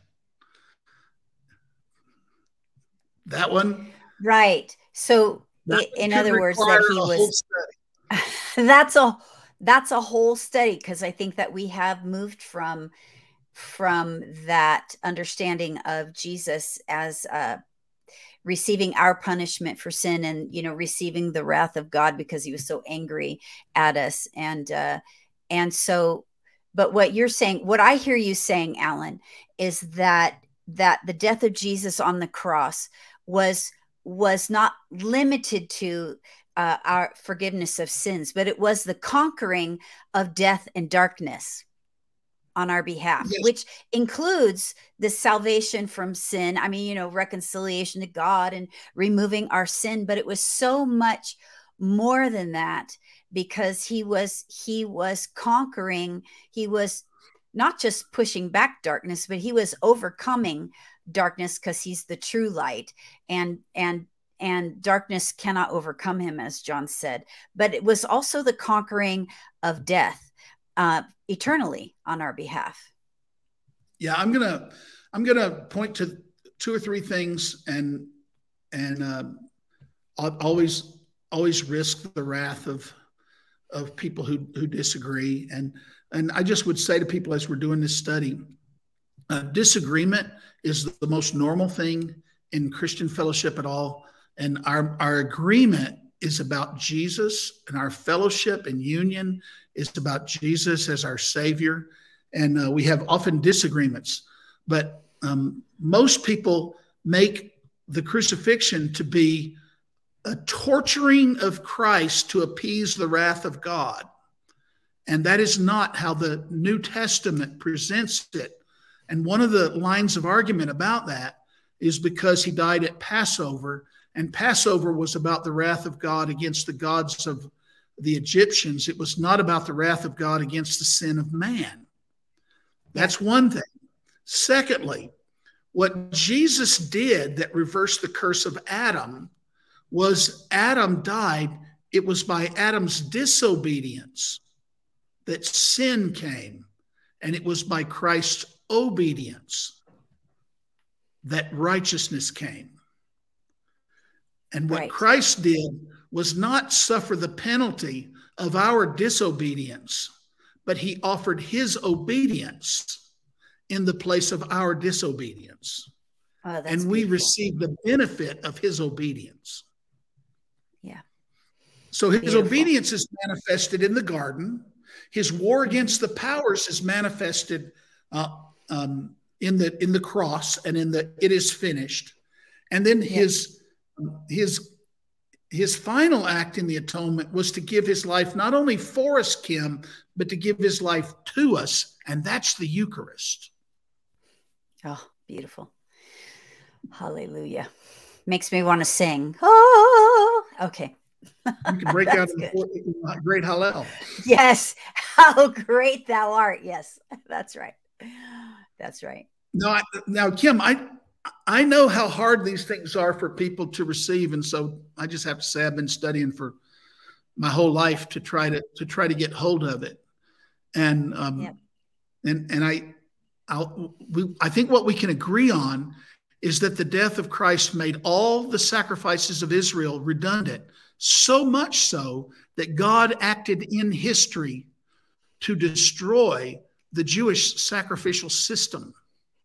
That one? Right. So in other words, that he was, that's a whole study. Cause I think that we have moved from that understanding of Jesus as, receiving our punishment for sin and, receiving the wrath of God because he was so angry at us. And so, but what you're saying, what I hear you saying, Alan, is that the death of Jesus on the cross was not limited to our forgiveness of sins, but it was the conquering of death and darkness on our behalf, yes, which includes the salvation from sin. I mean, reconciliation to God and removing our sin, but it was so much more than that because he was conquering. He was not just pushing back darkness, but he was overcoming darkness because he's the true light, and darkness cannot overcome him, as John said. But it was also the conquering of death eternally on our behalf. Yeah, I'm gonna point to 2 or 3 things, and I'll always risk the wrath of people who disagree, and I just would say to people as we're doing this study, disagreement is the most normal thing in Christian fellowship at all. And our agreement is about Jesus, and our fellowship and union is about Jesus as our Savior. And we have often disagreements, but most people make the crucifixion to be a torturing of Christ to appease the wrath of God. And that is not how the New Testament presents it. And one of the lines of argument about that is because he died at Passover, and Passover was about the wrath of God against the gods of the Egyptians. It was not about the wrath of God against the sin of man. That's one thing. Secondly, what Jesus did that reversed the curse of Adam was Adam died. It was by Adam's disobedience that sin came, and it was by Christ's obedience that righteousness came. And what Christ did was not suffer the penalty of our disobedience, but he offered his obedience in the place of our disobedience. And we received the benefit of his obedience. Yeah. So his obedience is manifested in the garden. His war against the powers is manifested in the cross and in the "it is finished." And then his final act in the atonement was to give his life not only for us, Kim, but to give his life to us, and that's the Eucharist. Oh, beautiful. Hallelujah. Makes me want to sing. Oh, okay. You can break out in great Hallel. Yes. How great thou art. Yes, that's right. That's right. Now, Kim, I know how hard these things are for people to receive, and so I just have to say I've been studying for my whole life to try to get hold of it. And I think what we can agree on is that the death of Christ made all the sacrifices of Israel redundant, so much so that God acted in history to destroy the Jewish sacrificial system.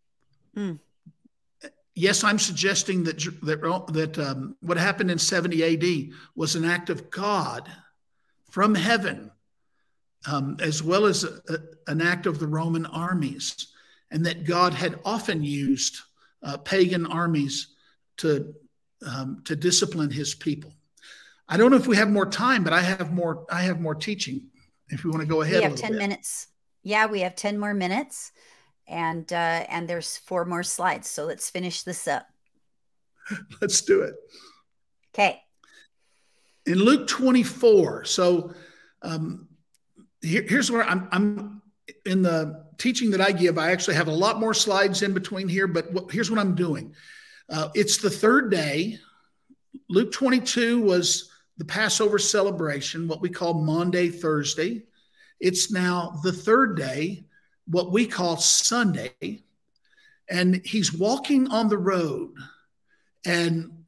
Yes, I'm suggesting that what happened in 70 AD was an act of God from heaven, as well as an act of the Roman armies, and that God had often used pagan armies to discipline his people. I don't know if we have more time, but I have more teaching. If we want to go ahead, we have 10 minutes. Yeah, we have 10 more minutes, and there's 4 more slides. So let's finish this up. Let's do it. Okay. In Luke 24. So here's where I'm in the teaching that I give. I actually have a lot more slides in between here, but here's what I'm doing. It's the third day. Luke 22 was the Passover celebration, what we call Maundy Thursday. It's now the third day, what we call Sunday. And he's walking on the road, and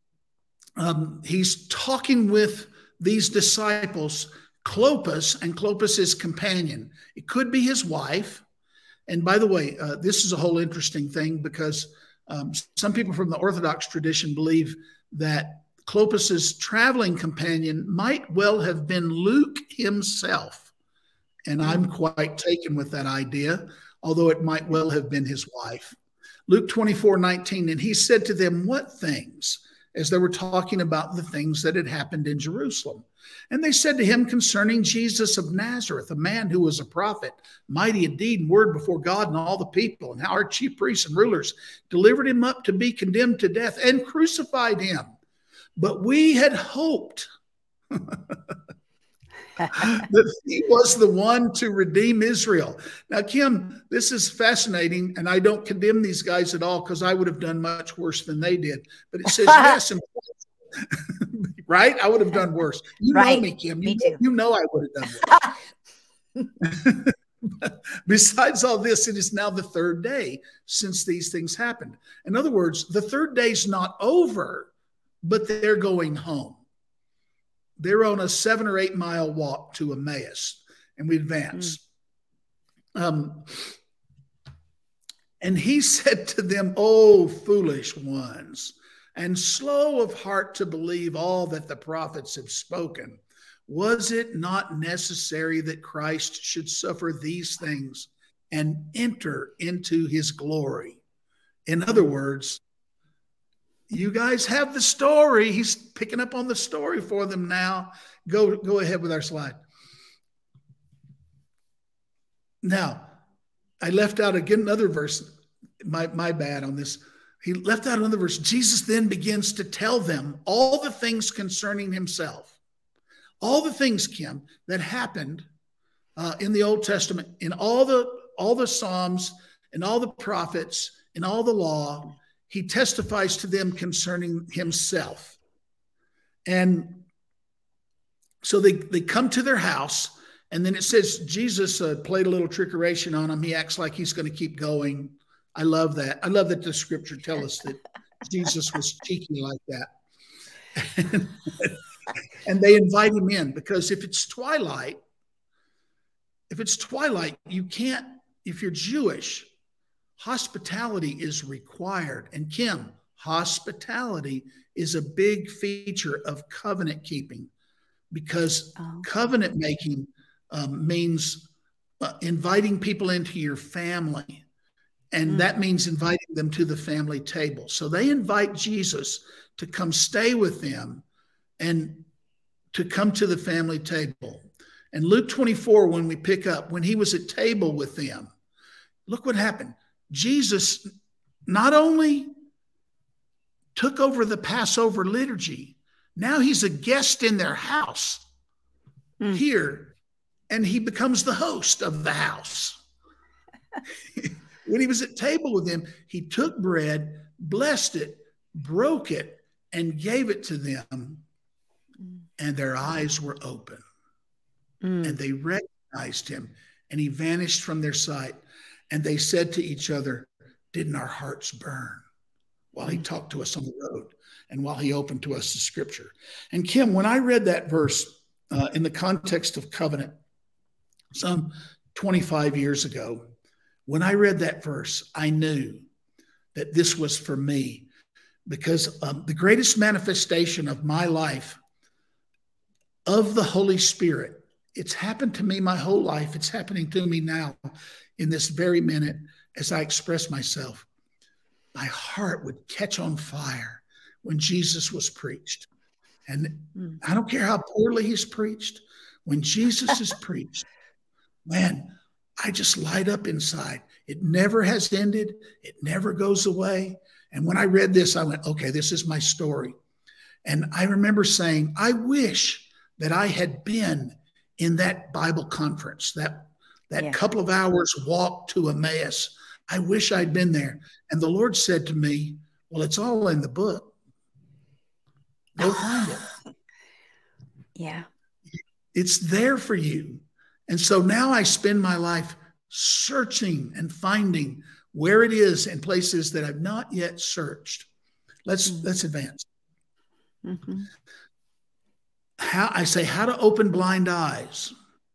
he's talking with these disciples, Clopas and Clopas' companion. It could be his wife. And by the way, this is a whole interesting thing, because some people from the Orthodox tradition believe that Clopas' traveling companion might well have been Luke himself. And I'm quite taken with that idea, although it might well have been his wife. Luke 24:19, and he said to them, "What things?" As they were talking about the things that had happened in Jerusalem. And they said to him, "Concerning Jesus of Nazareth, a man who was a prophet, mighty in deed and word before God and all the people, and how our chief priests and rulers delivered him up to be condemned to death and crucified him. But we had hoped that he was the one to redeem Israel." Now, Kim, this is fascinating, and I don't condemn these guys at all, because I would have done much worse than they did. But it says, yes, right? I would have done worse. You know me, Kim. You know I would have done worse. Besides all this, it is now the third day since these things happened. In other words, the third day's not over, but they're going home. They're on a 7 or 8 mile walk to Emmaus, and we advance. And he said to them, "O foolish ones, and slow of heart to believe all that the prophets have spoken. Was it not necessary that Christ should suffer these things and enter into his glory?" In other words, you guys have the story. He's picking up on the story for them now. Go ahead with our slide. Now, I left out again another verse. My bad on this. He left out another verse. Jesus then begins to tell them all the things concerning himself. All the things, Kim, that happened in the Old Testament, in all the Psalms, and all the prophets, and all the law, he testifies to them concerning himself. And so they come to their house, and then it says Jesus played a little trickeration on him. He acts like he's going to keep going. I love that. I love that the scripture tells us that Jesus was cheeky like that. And they invite him in, because if it's twilight, you can't, if you're Jewish, hospitality is required. And Kim, hospitality is a big feature of covenant keeping, because covenant making means inviting people into your family. And that means inviting them to the family table. So they invite Jesus to come stay with them and to come to the family table. And Luke 24, when we pick up, when he was at table with them, look what happened. Jesus not only took over the Passover liturgy, now he's a guest in their house here, and he becomes the host of the house. When he was at table with them, he took bread, blessed it, broke it, and gave it to them. And their eyes were open. And they recognized him. And he vanished from their sight. And they said to each other, didn't our hearts burn while he talked to us on the road and while he opened to us the scripture? And Kim, when I read that verse in the context of covenant, some 25 years ago, when I read that verse, I knew that this was for me, because the greatest manifestation of my life of the Holy Spirit, it's happened to me my whole life. It's happening to me now in this very minute as I express myself. My heart would catch on fire when Jesus was preached. And I don't care how poorly he's preached. When Jesus is preached, man, I just light up inside. It never has ended. It never goes away. And when I read this, I went, okay, this is my story. And I remember saying, I wish that I had been in that Bible conference, that couple of hours walk to Emmaus. I wish I'd been there. And the Lord said to me, well, it's all in the book. Go find it. Yeah. It's there for you. And so now I spend my life searching and finding where it is in places that I've not yet searched. Let's advance. How to open blind eyes.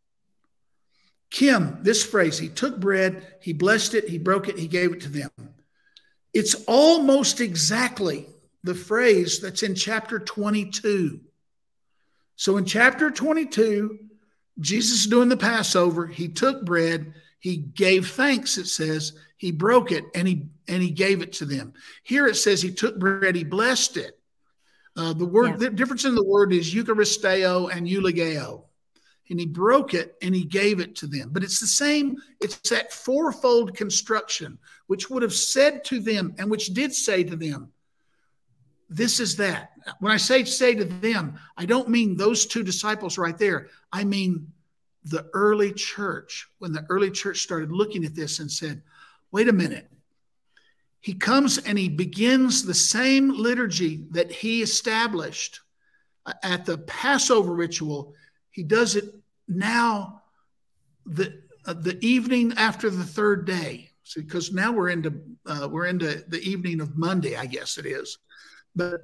Kim, this phrase, he took bread, he blessed it, he broke it, he gave it to them. It's almost exactly the phrase that's in chapter 22. So in chapter 22, Jesus is doing the Passover. He took bread, he gave thanks, it says, he broke it, and he gave it to them. Here it says he took bread, he blessed it. The difference in the word is eucharisteo and eulogeo. And he broke it and he gave it to them. But it's the same, it's that fourfold construction, which would have said to them, and which did say to them, this is that. When I say to them, I don't mean those two disciples right there. I mean the early church, when the early church started looking at this and said, wait a minute. He comes and he begins the same liturgy that he established at the Passover ritual. He does it now the evening after the third day. So, because now we're into the evening of Monday, I guess it is. But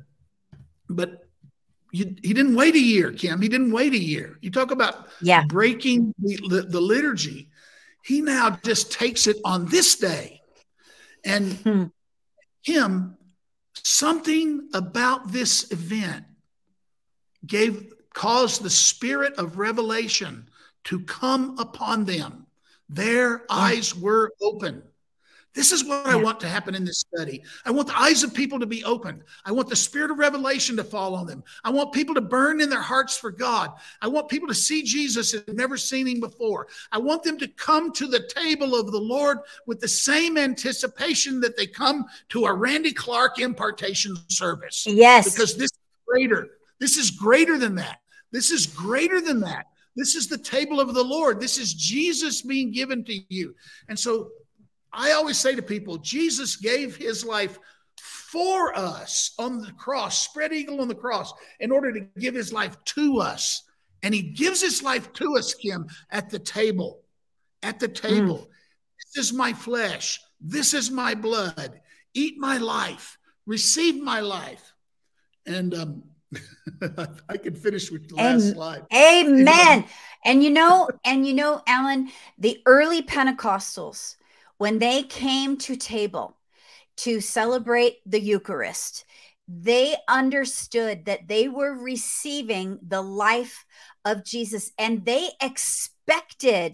he didn't wait a year, Kim. He didn't wait a year. You talk about breaking the liturgy. He now just takes it on this day. And Kim, something about this event caused the spirit of revelation to come upon them. Their eyes were open. This is what I want to happen in this study. I want the eyes of people to be opened. I want the spirit of revelation to fall on them. I want people to burn in their hearts for God. I want people to see Jesus as they've never seen him before. I want them to come to the table of the Lord with the same anticipation that they come to a Randy Clark impartation service. Yes. Because this is greater. This is greater than that. This is greater than that. This is the table of the Lord. This is Jesus being given to you. And so I always say to people, Jesus gave his life for us on the cross, spread eagle on the cross, in order to give his life to us. And he gives his life to us, Kim, at the table. At the table. This is my flesh. This is my blood. Eat my life. Receive my life. And I can finish with the last slide. Amen. And you know, Alan, the early Pentecostals, when they came to table to celebrate the Eucharist, they understood that they were receiving the life of Jesus, and they expected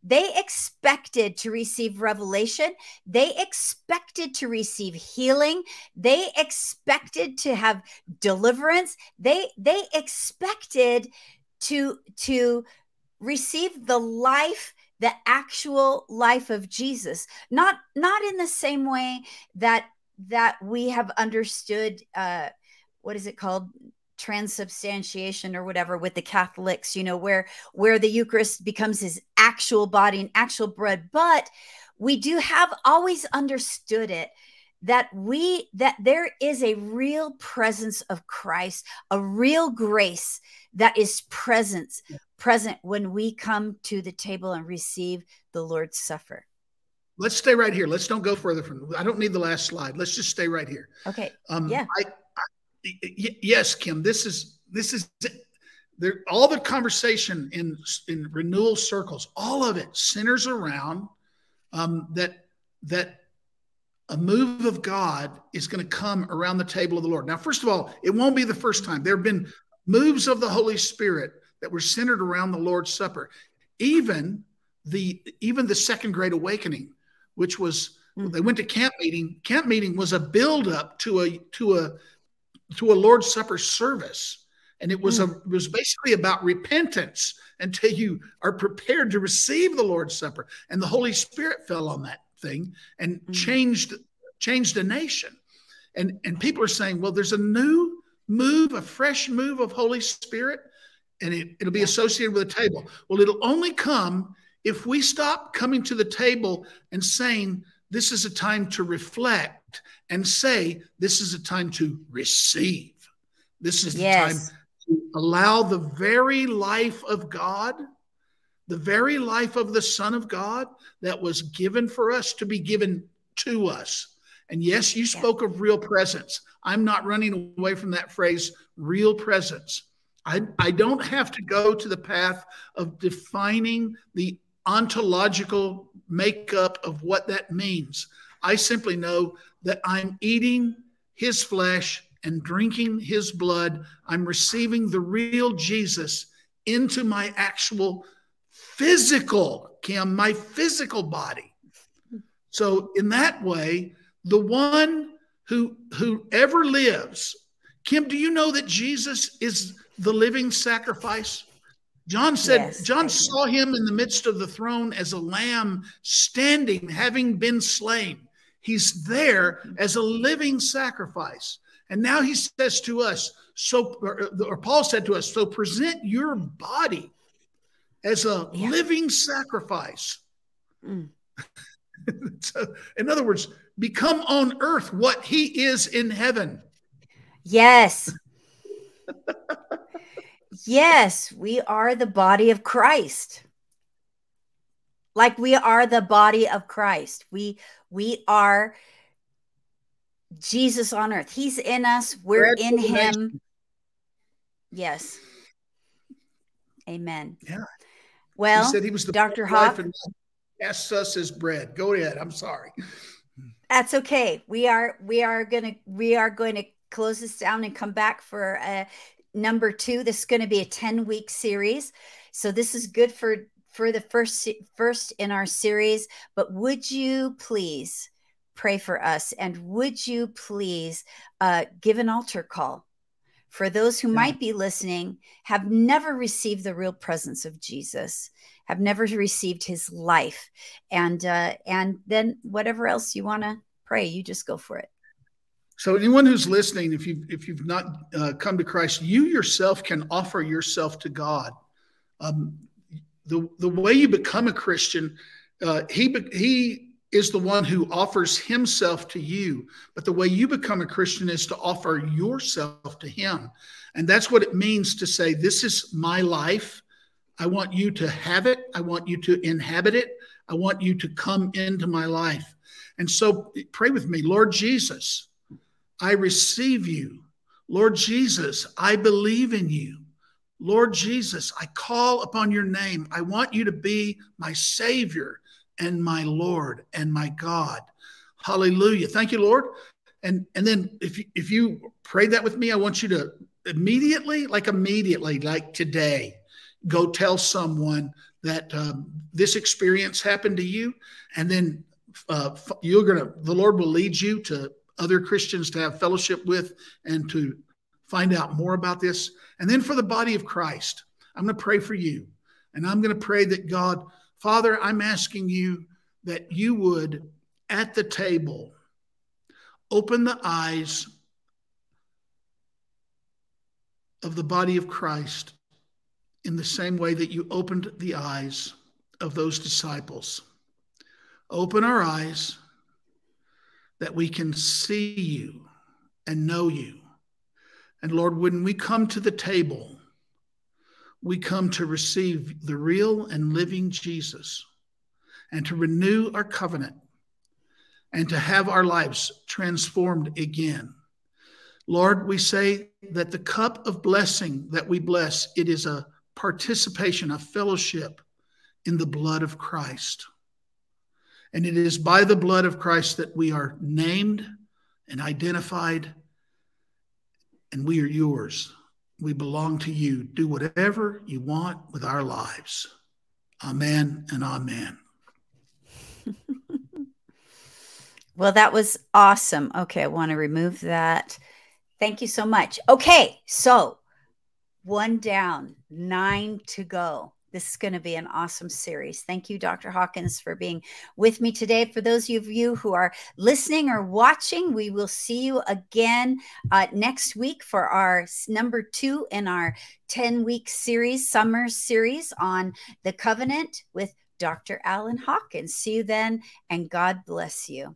to receive revelation. They expected to receive healing. They expected to have deliverance. They expected to receive the actual life of Jesus, not in the same way that we have understood, what is it called? Transubstantiation or whatever with the Catholics, where the Eucharist becomes his actual body and actual bread. But we do have always understood it, that there is a real presence of Christ, a real grace that is present when we come to the table and receive the Lord's Supper. Let's stay right here. Let's don't go further from. I don't need the last slide. Let's just stay right here. Okay. Yes, Kim. This is there. All the conversation in renewal circles, all of it centers around that a move of God is going to come around the table of the Lord. Now, first of all, it won't be the first time. There have been moves of the Holy Spirit that were centered around the Lord's Supper. Even the Second Great Awakening, which was they went to camp meeting. Camp meeting was a build-up to a Lord's Supper service, and it was basically about repentance until you are prepared to receive the Lord's Supper. And the Holy Spirit fell on that thing and changed a nation. And people are saying, well, there's a new move, a fresh move of Holy Spirit, and it'll be associated with a table. Well, it'll only come if we stop coming to the table and saying, this is a time to reflect, and say, this is a time to receive. This is the time to allow the very life of God, the very life of the Son of God that was given for us, to be given to us. And yes, you spoke of real presence. I'm not running away from that phrase, real presence. I don't have to go to the path of defining the ontological makeup of what that means. I simply know that I'm eating his flesh and drinking his blood. I'm receiving the real Jesus into my actual physical, Kim, my physical body. So in that way, the one who ever lives, Kim, do you know that Jesus is the living sacrifice? John said, John saw him in the midst of the throne as a lamb standing, having been slain. He's there as a living sacrifice. And now he says to us, or Paul said to us, so present your body as a living sacrifice. So, in other words, become on earth what he is in heaven. Yes. Yes, we are the body of Christ. Like we are the body of Christ. We are Jesus on earth. He's in us. We're in him. Yes. Amen. Yeah. Well, he said he was the Dr. Hawk asks us as bread. Go ahead. I'm sorry. That's okay. We are going to close this down and come back for number 2. This is going to be a 10-week series. So this is good for the first in our series. But would you please pray for us? And would you please give an altar call for those who might be listening, have never received the real presence of Jesus, have never received his life, and then whatever else you want to pray, you just go for it. So anyone who's listening, if you've not come to Christ, you yourself can offer yourself to God. The way you become a Christian, he is the one who offers himself to you. But the way you become a Christian is to offer yourself to him. And that's what it means to say, this is my life. I want you to have it. I want you to inhabit it. I want you to come into my life. And so pray with me. Lord Jesus, I receive you. Lord Jesus, I believe in you. Lord Jesus, I call upon your name. I want you to be my Savior and my Lord and my God. Hallelujah. Thank you, Lord. And then if you pray that with me, I want you to immediately, like today, go tell someone that this experience happened to you. And then the Lord will lead you to other Christians to have fellowship with and to find out more about this. And then for the body of Christ, I'm going to pray for you. And I'm going to pray that God, Father, I'm asking you that you would, at the table, open the eyes of the body of Christ in the same way that you opened the eyes of those disciples. Open our eyes that we can see you and know you. And Lord, when we come to the table, we come to receive the real and living Jesus and to renew our covenant and to have our lives transformed again. Lord, we say that the cup of blessing that we bless, it is a participation, a fellowship in the blood of Christ. And it is by the blood of Christ that we are named and identified, and we are yours. We belong to you. Do whatever you want with our lives. Amen and amen. Well, that was awesome. Okay, I want to remove that. Thank you so much. Okay, so 1 down, 9 to go. This is going to be an awesome series. Thank you, Dr. Hawkins, for being with me today. For those of you who are listening or watching, we will see you again next week for our number 2 in our 10-week series, summer series on the covenant with Dr. Alan Hawkins. See you then, and God bless you.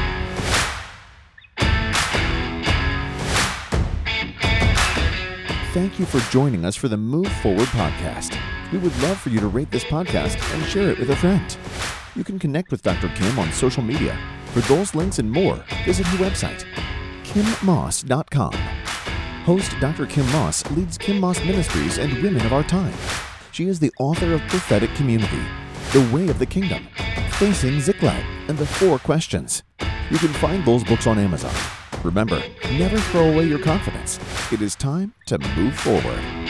Thank you for joining us for the Move Forward podcast. We would love for you to rate this podcast and share it with a friend. You can connect with Dr. Kim on social media. For those links and more, visit her website, kimmoss.com. Host Dr. Kim Moss leads Kim Moss Ministries and Women of Our Time. She is the author of Prophetic Community, The Way of the Kingdom, Facing Ziklag, and The 4 Questions. You can find those books on Amazon. Remember, never throw away your confidence. It is time to move forward.